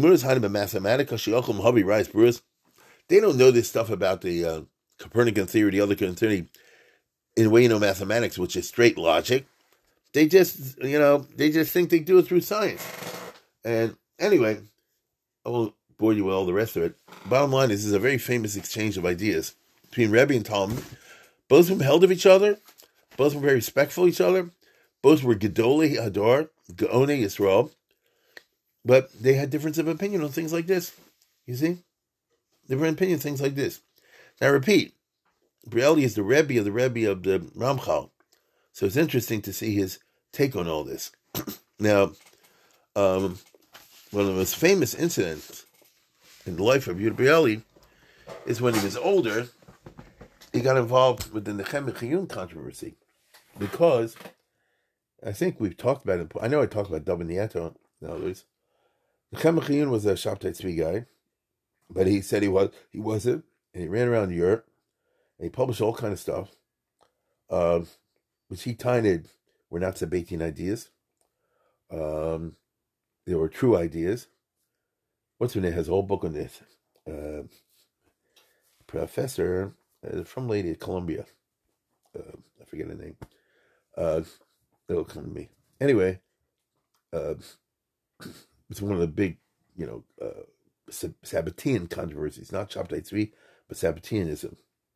know this stuff about the uh, Copernican theory, the other theory, in a way, you know, mathematics, which is straight logic. They just, you know, they just think they do it through science. And anyway, I won't bore you with all the rest of it. Bottom line is, this is a very famous exchange of ideas between Rebbe and Talmud. Both of them held of each other. Both were very respectful of each other. Both were Gedolei Hador, Gaonei Yisrael. But they had difference of opinion on things like this. You see? Different opinion, things like this. Now repeat, Brielli is the Rebbe of the Rebbe of the Ramchal. So it's interesting to see his take on all this. Now, um, one of the most famous incidents in the life of Yehuda Brielli is when he was older, he got involved with the Nechem Chiyun controversy. Because, I think we've talked about it, I know I talked about David Nieto and others. Nechem Chiyun was a Shabtai Tzvi guy, but he said he was, he wasn't, and he ran around Europe, and he published all kind of stuff, uh, which he tinted were not Sabbatean ideas. Um, they were true ideas. What's her name? Has a whole book on this. Uh, professor uh, from lady at Columbia. Uh, I forget her name. Uh, it'll come to me. Anyway, uh, it's one of the big, you know, uh, Sabbatean controversies, not Shabtai Tzvi, but Sabbateanism.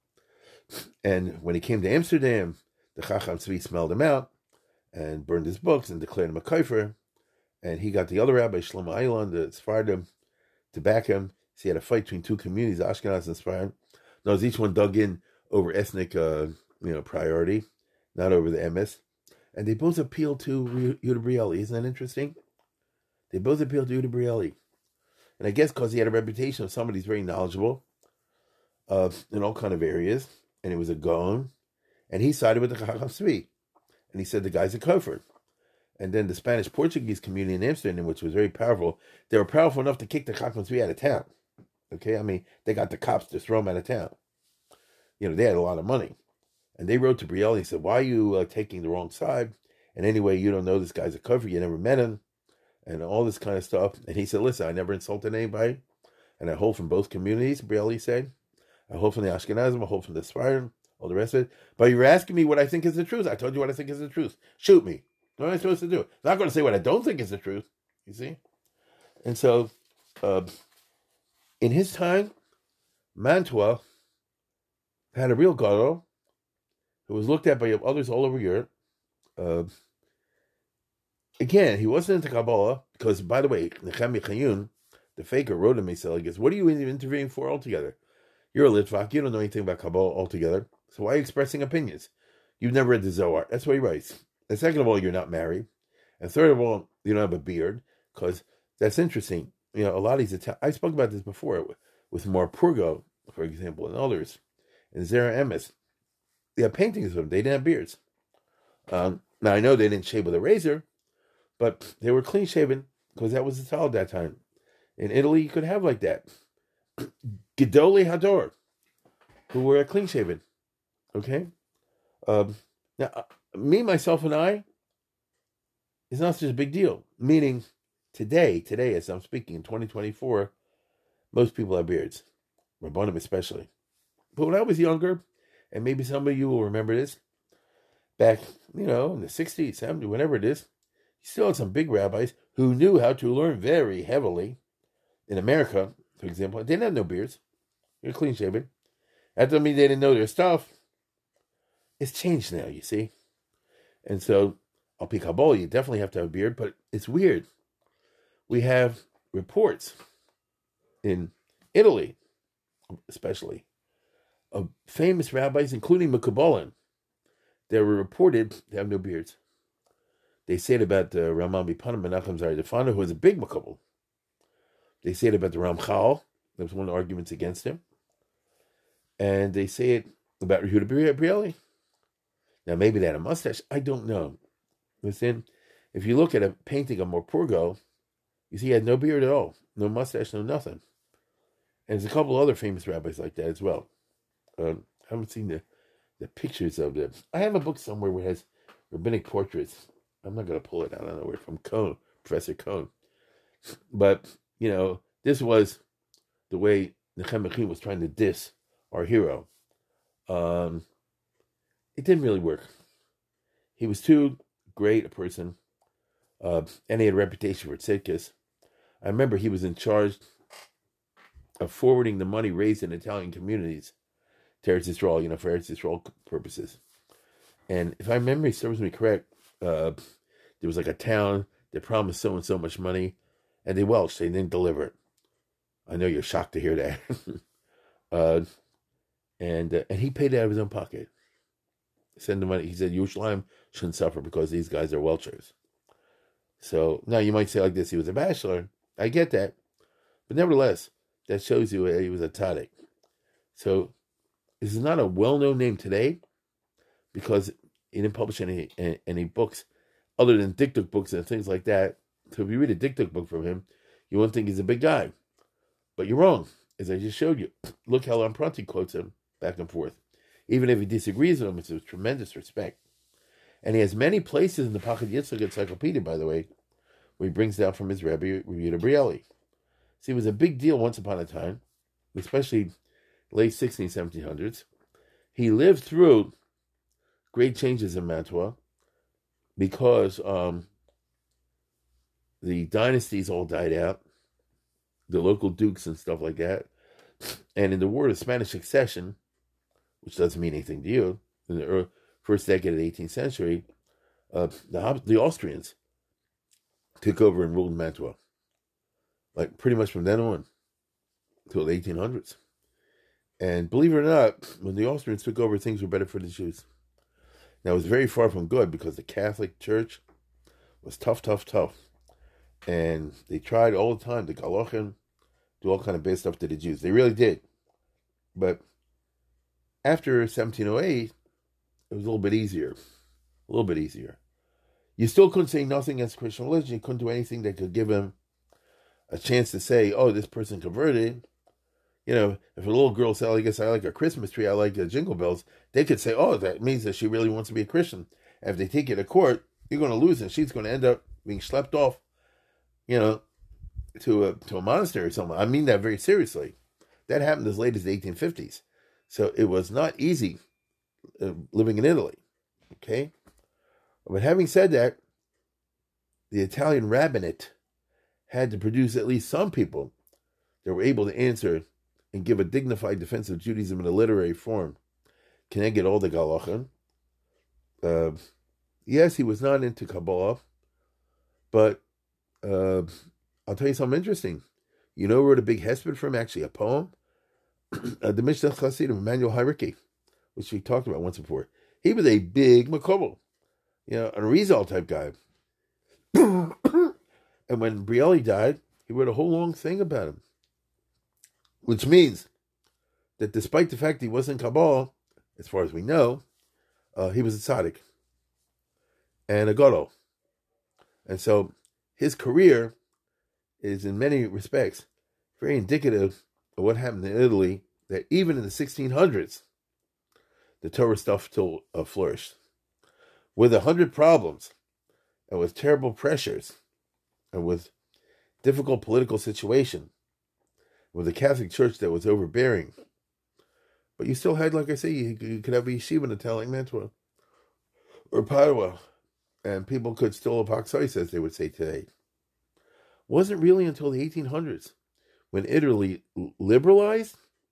And when he came to Amsterdam, the Chacham Tzvi smelled him out and burned his books and declared him a kafir. And he got the other rabbi, Shlomo Ayalon, the Sephardim, to back him. So he had a fight between two communities, Ashkenaz and Sephardim. Notice each one dug in over ethnic, uh, you know, priority, not over the M S. And they both appealed to Yehuda Brielli. Isn't that interesting? They both appealed to Yehuda Brielli. And I guess because he had a reputation of somebody who's very knowledgeable uh, in all kind of areas, and he was a Gaon, and he sided with the Chacham Tzvi. And he said the guy's a kafir. And then the Spanish-Portuguese community in Amsterdam, which was very powerful, they were powerful enough to kick the Chacham Tzvi out of town. Okay, I mean, they got the cops to throw him out of town. You know, they had a lot of money. And they wrote to Brielli and said, why are you uh, taking the wrong side? And anyway, you don't know this guy's a kafir, you never met him, and all this kind of stuff. And he said, listen, I never insulted anybody, and I hold from both communities, Brielli said. I hold from the Ashkenazim, I hold from the Sephardim, all the rest of it. But you're asking me what I think is the truth. I told you what I think is the truth. Shoot me. What am I supposed to do? I'm not going to say what I don't think is the truth, you see? And so, uh, in his time, Mantua had a real gadol who was looked at by others all over Europe. Uh, again, he wasn't into Kabbalah, because, by the way, Nechem Chiyun, the faker, wrote him, he said, he goes, what are you interviewing for altogether? You're a Litvak, you don't know anything about Kabbalah altogether, so why are you expressing opinions? You've never read the Zohar. That's what he writes. And second of all, you're not married. And third of all, you don't have a beard, because that's interesting. You know, a lot of these, Itali- I spoke about this before, with Mar Purgo, for example, and others, and Zera Emes. They have paintings of them. They didn't have beards. Um, now, I know they didn't shave with a razor, but they were clean shaven, because that was the style at that time. In Italy, you could have like that. Gedolei Hador, who were clean shaven. Okay? Um, now, me, myself, and I, it's not such a big deal. Meaning, today, today, as I'm speaking, in twenty twenty-four, most people have beards. Rabbanim especially. But when I was younger, and maybe some of you will remember this, back, you know, in the sixties, seventies, whenever it is, you still had some big rabbis who knew how to learn very heavily. In America, for example, they didn't have no beards. They were clean shaven. That doesn't mean they didn't know their stuff. It's changed now, you see. And so, al pi Kabbalah, you definitely have to have a beard, but it's weird. We have reports in Italy, especially, of famous rabbis, including Mekubalim, that were reported to have no beards. They say it about the Rambam Bipanim Menachem Zayir who was a big Mekubal. They say it about the Ramchal. There was one of the arguments against him. And they say it about Yehuda Brieli. Now, maybe they had a mustache. I don't know. Listen, if you look at a painting of Morpurgo, you see he had no beard at all. No mustache, no nothing. And there's a couple other famous rabbis like that as well. Um, I haven't seen the, the pictures of them. I have a book somewhere where it has rabbinic portraits. I'm not going to pull it out. I don't know where, from Cohn, Professor Cohn. But, you know, this was the way Nechem Mechim was trying to diss our hero. Um, it didn't really work. He was too great a person, uh, and he had a reputation for tzidkis. I remember he was in charge of forwarding the money raised in Italian communities to Eretz Yisrael, you know, for Eretz Yisrael purposes. And if my memory serves me correct, uh, there was like a town that promised so and so much money, and they welched. They didn't deliver it. I know you're shocked to hear that. uh, and uh, and he paid it out of his own pocket. Send the money. He said Yerushalayim shouldn't suffer because these guys are welchers. So now you might say like this: he was a bachelor. I get that, but nevertheless, that shows you he was a tzaddik. So this is not a well-known name today because he didn't publish any any, any books other than dikduk books and things like that. So if you read a dikduk book from him, you won't think he's a big guy. But you're wrong, as I just showed you. Look how Lamprati quotes him back and forth. Even if he disagrees with him, it's with tremendous respect. And he has many places in the Pachad Yitzchak Encyclopedia, by the way, where he brings down from his Rebbe, Yehuda Brieli. See, it was a big deal once upon a time, especially late sixteen, seventeen hundreds. He lived through great changes in Mantua because um, the dynasties all died out, the local dukes and stuff like that. And in the War of Spanish Succession, which doesn't mean anything to you, in the early, first decade of the eighteenth century, uh, the, the Austrians took over and ruled Mantua. Like pretty much from then on until the eighteen hundreds. And believe it or not, when the Austrians took over, things were better for the Jews. Now, it was very far from good because the Catholic Church was tough, tough, tough. And they tried all the time to galochin, do all kind of bad stuff to the Jews. They really did. But after seventeen oh eight, it was a little bit easier. A little bit easier. You still couldn't say nothing against Christian religion. You couldn't do anything that could give him a chance to say, oh, this person converted. You know, if a little girl said, I guess I like a Christmas tree, I like the jingle bells, they could say, oh, that means that she really wants to be a Christian. And if they take it to court, you're going to lose, and she's going to end up being schlepped off, you know, to a to a monastery or something. I mean that very seriously. That happened as late as the eighteen fifties. So it was not easy uh, living in Italy. Okay? But having said that, the Italian rabbinate had to produce at least some people that were able to answer and give a dignified defense of Judaism in a literary form. Can I get all the galachin? Uh, yes, he was not into Kabbalah, but uh, I'll tell you something interesting. You know who wrote a big hesped for him, actually, a poem? uh, the Mishnah Chasidim, Emmanuel Hayriki, which we talked about once before. He was a big Makobel, you know, a Rizal type guy. And when Brieli died, he wrote a whole long thing about him. Which means that despite the fact he wasn't Kabbalah, as far as we know, uh, he was a tzaddik and a gadol. And so his career is in many respects very indicative of what happened in Italy, that even in the sixteen hundreds, the Torah stuff still uh, flourished. With a hundred problems and with terrible pressures and with difficult political situation, with a Catholic Church that was overbearing. But you still had, like I say, you, you could have a yeshiva in a town like Mantua or Padua, and people could still apoxois, as they would say today. It wasn't really until the eighteen hundreds, when Italy liberalized,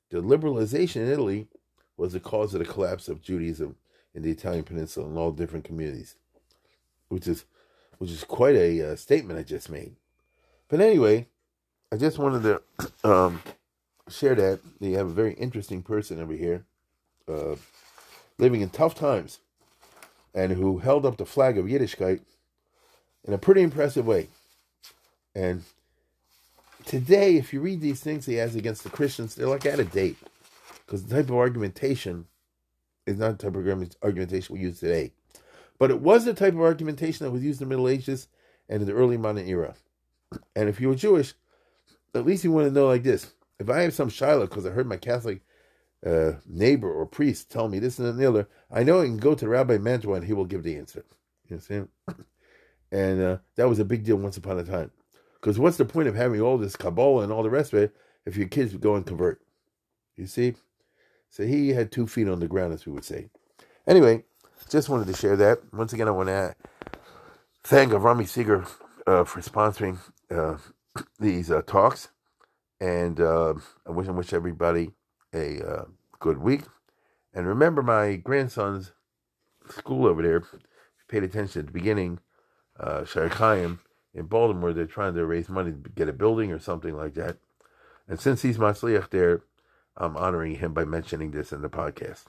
the liberalization in Italy was the cause of the collapse of Judaism in the Italian peninsula and all different communities, which is which is quite a uh, statement I just made. But anyway, I just wanted to um, share that. You have a very interesting person over here, uh, living in tough times, and who held up the flag of Yiddishkeit in a pretty impressive way. And today, if you read these things he has against the Christians, they're like out of date. Because the type of argumentation is not the type of argumentation we use today. But it was the type of argumentation that was used in the Middle Ages and in the early modern era. And if you were Jewish, at least you want to know like this. If I have some shiloh because I heard my Catholic uh, neighbor or priest tell me this and the other, I know I can go to Rabbi Mantua and he will give the answer. You understand? And uh, that was a big deal once upon a time. Because what's the point of having all this Kabbalah and all the rest of it if your kids go and convert? You see? So he had two feet on the ground, as we would say. Anyway, just wanted to share that. Once again, I want to thank Avrami Seeger uh, for sponsoring uh, these uh, talks. And uh, I wish, I wish everybody a uh, good week. And remember my grandson's school over there, if you paid attention at the beginning, uh, Shai Chaim in Baltimore, they're trying to raise money to get a building or something like that. And since he's Matzliach there, I'm honoring him by mentioning this in the podcast.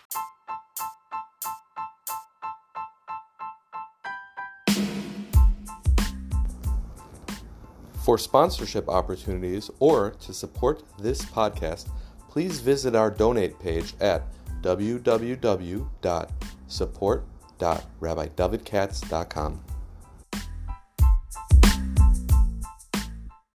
For sponsorship opportunities or to support this podcast, please visit our donate page at w w w dot support dot rabbi david katz dot com.